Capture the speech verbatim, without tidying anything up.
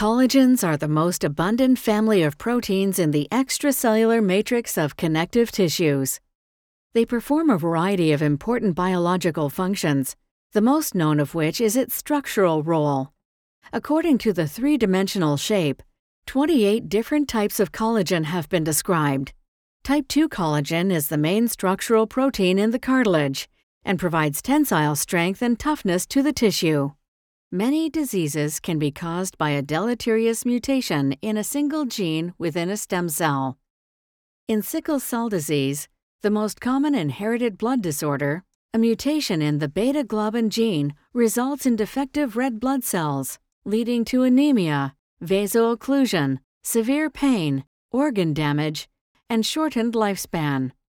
Collagens are the most abundant family of proteins in the extracellular matrix of connective tissues. They perform a variety of important biological functions, the most known of which is its structural role. According to the three-dimensional shape, twenty-eight different types of collagen have been described. Type two collagen is the main structural protein in the cartilage and provides tensile strength and toughness to the tissue. Many diseases can be caused by a deleterious mutation in a single gene within a stem cell. In sickle cell disease, the most common inherited blood disorder, a mutation in the beta-globin gene results in defective red blood cells, leading to anemia, vaso-occlusion, severe pain, organ damage, and shortened lifespan.